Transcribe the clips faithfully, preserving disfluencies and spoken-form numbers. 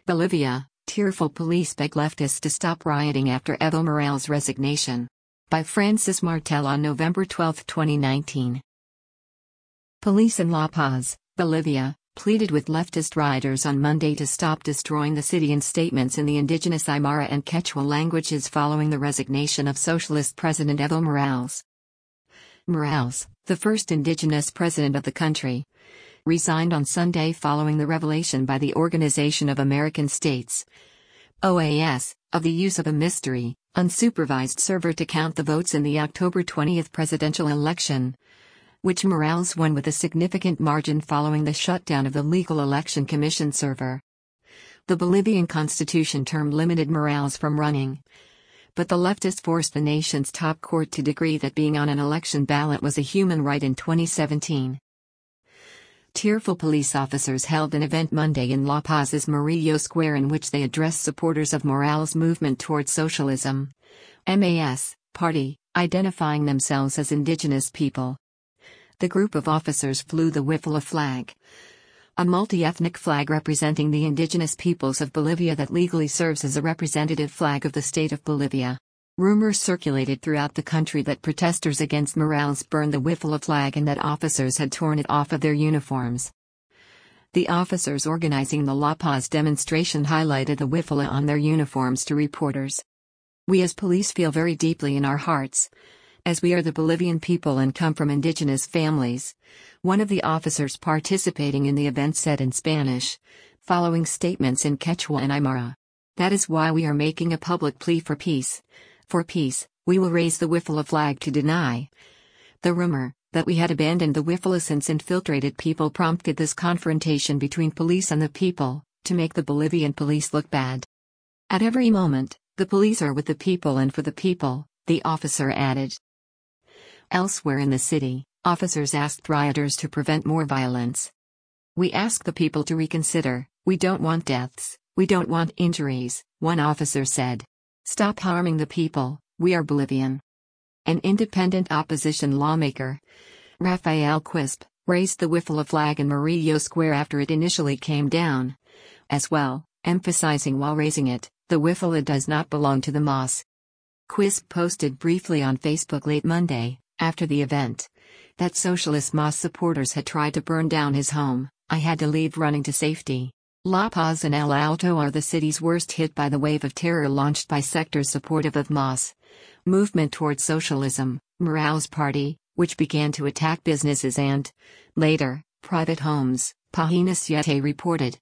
Bolivia, tearful police beg leftists to stop rioting after Evo Morales' resignation. By Francis Martel on November twelfth, twenty nineteen. Police in La Paz, Bolivia, pleaded with leftist rioters on Monday to stop destroying the city in statements in the indigenous Aymara and Quechua languages following the resignation of Socialist President Evo Morales. Morales, the first indigenous president of the country, resigned on Sunday following the revelation by the Organization of American States, O A S, of the use of a mystery, unsupervised server to count the votes in the October twentieth presidential election, which Morales won with a significant margin following the shutdown of the Legal Election Commission server. The Bolivian constitution term-limited Morales from running, but the leftists forced the nation's top court to decree that being on an election ballot was a human right in twenty seventeen. Tearful police officers held an event Monday in La Paz's Murillo Square in which they addressed supporters of Morales' movement toward socialism, M A S, party, identifying themselves as indigenous people. The group of officers flew the Huifala flag, a multi-ethnic flag representing the indigenous peoples of Bolivia that legally serves as a representative flag of the state of Bolivia. Rumors circulated throughout the country that protesters against Morales burned the Huifala flag and that officers had torn it off of their uniforms. The officers organizing the La Paz demonstration highlighted the Huifala on their uniforms to reporters. "We as police feel very deeply in our hearts, as we are the Bolivian people and come from indigenous families," one of the officers participating in the event said in Spanish, following statements in Quechua and Aymara. "That is why we are making a public plea for peace. For peace, we will raise the Huifala flag to deny." The rumor that we had abandoned the Huifala since infiltrated people prompted this confrontation between police and the people, to make the Bolivian police look bad. "At every moment, the police are with the people and for the people," the officer added. Elsewhere in the city, officers asked rioters to prevent more violence. "We ask the people to reconsider, we don't want deaths, we don't want injuries," one officer said. "Stop harming the people, we are Bolivian." An independent opposition lawmaker, Rafael Quispe, raised the Huifala flag in Murillo Square after it initially came down, as well, emphasizing while raising it, the Huifala does not belong to the M A S. Quispe posted briefly on Facebook late Monday, after the event, that socialist M A S supporters had tried to burn down his home. "I had to leave running to safety." La Paz and El Alto are the cities worst hit by the wave of terror launched by sectors supportive of M A S, Movement Towards Socialism, Morales' party, which began to attack businesses and, later, private homes, Página siete reported,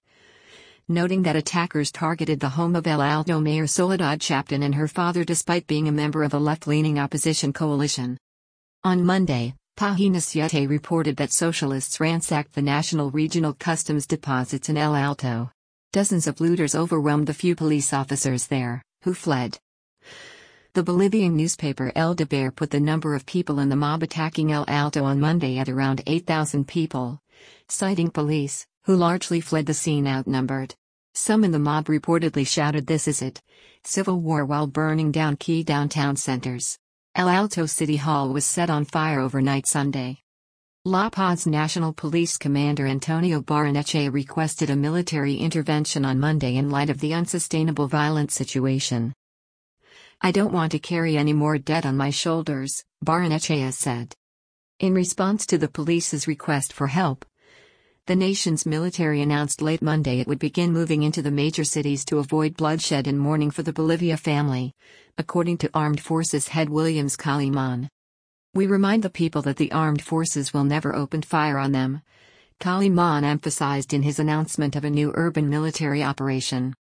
noting that attackers targeted the home of El Alto Mayor Soledad Chapton and her father despite being a member of a left-leaning opposition coalition. On Monday, Página siete reported that socialists ransacked the National Regional Customs deposits in El Alto. Dozens of looters overwhelmed the few police officers there, who fled. The Bolivian newspaper El Deber put the number of people in the mob attacking El Alto on Monday at around eight thousand people, citing police, who largely fled the scene outnumbered. Some in the mob reportedly shouted "This is it! Civil war" while burning down key downtown centers. El Alto City Hall was set on fire overnight Sunday. La Paz National Police Commander Antonio Barrenechea requested a military intervention on Monday in light of the unsustainable violent situation. "I don't want to carry any more debt on my shoulders," Barrenechea said. In response to the police's request for help, the nation's military announced late Monday it would begin moving into the major cities to avoid bloodshed in mourning for the Bolivia family, according to Armed Forces head Williams Kaliman. "We remind the people that the armed forces will never open fire on them," Kaliman emphasized in his announcement of a new urban military operation.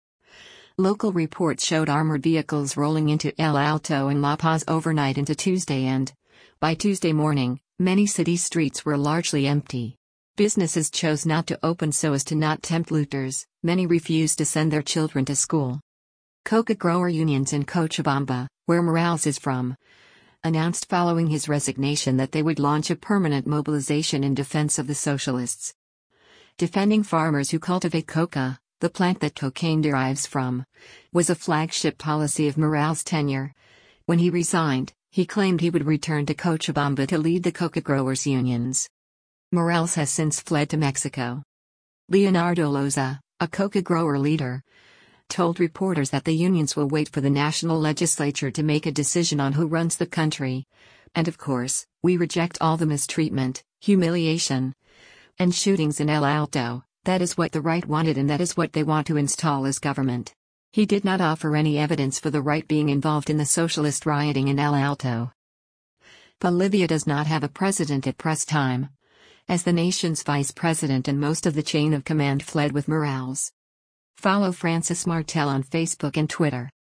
Local reports showed armored vehicles rolling into El Alto and La Paz overnight into Tuesday and, by Tuesday morning, many city streets were largely empty. Businesses chose not to open so as to not tempt looters, many refused to send their children to school. Coca grower unions in Cochabamba, where Morales is from, announced following his resignation that they would launch a permanent mobilization in defense of the socialists. Defending farmers who cultivate coca, the plant that cocaine derives from, was a flagship policy of Morales' tenure. When he resigned, he claimed he would return to Cochabamba to lead the coca growers' unions. Morales has since fled to Mexico. Leonardo Loza, a coca grower leader, told reporters that the unions will wait for the national legislature to make a decision on who runs the country. And of course, we reject all the mistreatment, humiliation, and shootings in El Alto. That is what the right wanted and that is what they want to install as government. He did not offer any evidence for the right being involved in the socialist rioting in El Alto. Bolivia does not have a president at press time, as the nation's vice president and most of the chain of command fled with Morales. Follow Francis Martel on Facebook and Twitter.